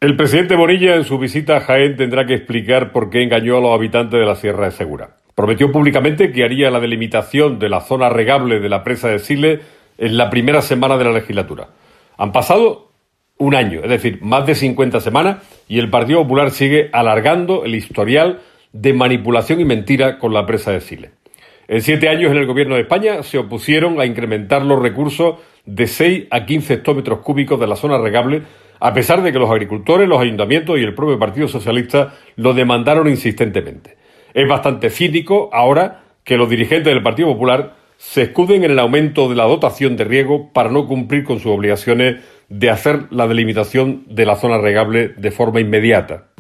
El presidente Morilla, en su visita a Jaén, tendrá que explicar por qué engañó a los habitantes de la Sierra de Segura. Prometió públicamente que haría la delimitación de la zona regable de la presa de Sile en la primera semana de la legislatura. Han pasado un año, es decir, más de 50 semanas, y el Partido Popular sigue alargando el historial de manipulación y mentira con la presa de Sile. En 7 años en el gobierno de España se opusieron a incrementar los recursos de 6 a 15 hectómetros cúbicos de la zona regable, a pesar de que los agricultores, los ayuntamientos y el propio Partido Socialista lo demandaron insistentemente. Es bastante cínico ahora que los dirigentes del Partido Popular se escuden en el aumento de la dotación de riego para no cumplir con sus obligaciones de hacer la delimitación de la zona regable de forma inmediata.